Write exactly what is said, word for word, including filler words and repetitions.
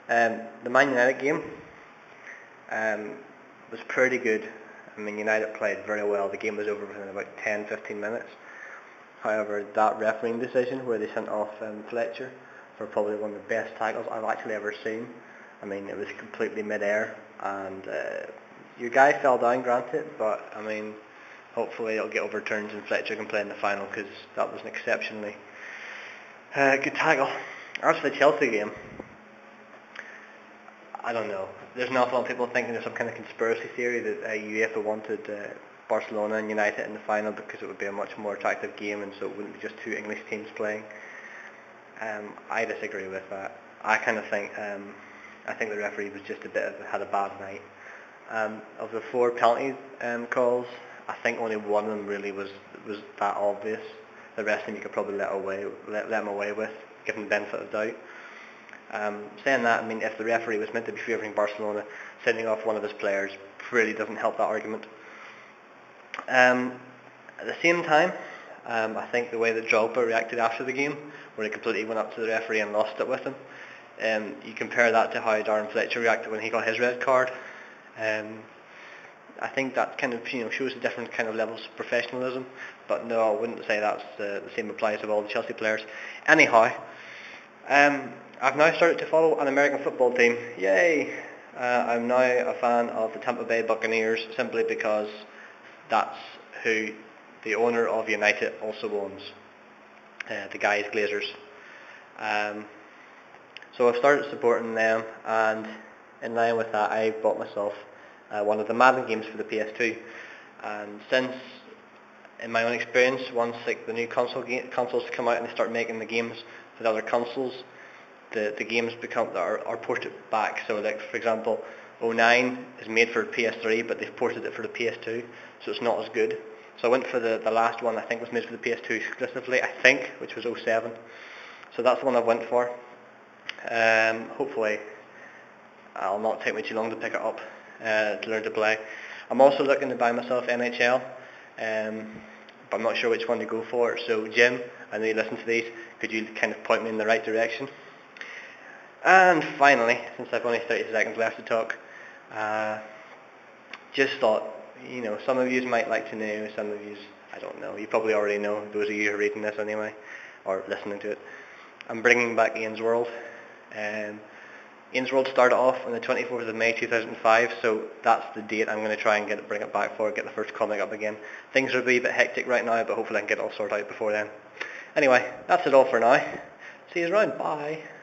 Um, the Man United game um, was pretty good. I mean, United played very well. The game was over within about ten to fifteen minutes. However, that refereeing decision where they sent off um, Fletcher for probably one of the best tackles I've actually ever seen. I mean, it was completely mid-air, and uh, your guy fell down, granted, but I mean, hopefully it'll get overturned and Fletcher can play in the final, because that was an exceptionally uh, good tackle. As for the Chelsea game, I don't know. There's an awful lot of people thinking there's some kind of conspiracy theory that uh, UEFA wanted uh, Barcelona and United in the final because it would be a much more attractive game, and so it wouldn't be just two English teams playing. Um, I disagree with that. I kind of think um, I think the referee was just a bit of had a bad night. Um, of the four penalty um, calls, I think only one of them really was was that obvious. The rest of them you could probably let away let, let them away with, given the benefit of doubt. Um, saying that, I mean, if the referee was meant to be favouring Barcelona, sending off one of his players really doesn't help that argument. Um, at the same time, um, I think the way that Drogba reacted after the game, where he completely went up to the referee and lost it with him, um, you compare that to how Darren Fletcher reacted when he got his red card. Um, I think that kind of you know shows a different kind of levels of professionalism. But no, I wouldn't say that's uh, the same applies to all the Chelsea players. Anyhow. Um, I've now started to follow an American football team. Yay! Uh, I'm now a fan of the Tampa Bay Buccaneers simply because that's who the owner of United also owns. Uh, the guys Glazers. Um, so I've started supporting them, and in line with that, I bought myself uh, one of the Madden games for the P S two. And since, in my own experience, once like the new console ga- consoles come out and they start making the games for the other consoles, the the games become are, are ported back. So like for example, oh nine is made for P S three, but they've ported it for the P S two, so it's not as good. So I went for the, the last one I think was made for the P S two exclusively, I think, which was oh seven. So that's the one I went for. Um, hopefully, I'll not take me too long to pick it up uh, to learn to play. I'm also looking to buy myself N H L. Um, but I'm not sure which one to go for. So Jim, I know you listen to these, could you kind of point me in the right direction? And finally, since I've only thirty seconds left to talk, uh, just thought, you know, some of you might like to know, some of you, I don't know, you probably already know, those of you who are reading this anyway, or listening to it. I'm bringing back Ian's World. Um, Ian's World started off on the twenty-fourth of May two thousand five, so that's the date I'm going to try and get it, bring it back for, get the first comic up again. Things are a wee bit hectic right now, but hopefully I can get it all sorted out before then. Anyway, that's it all for now. See you around. Bye.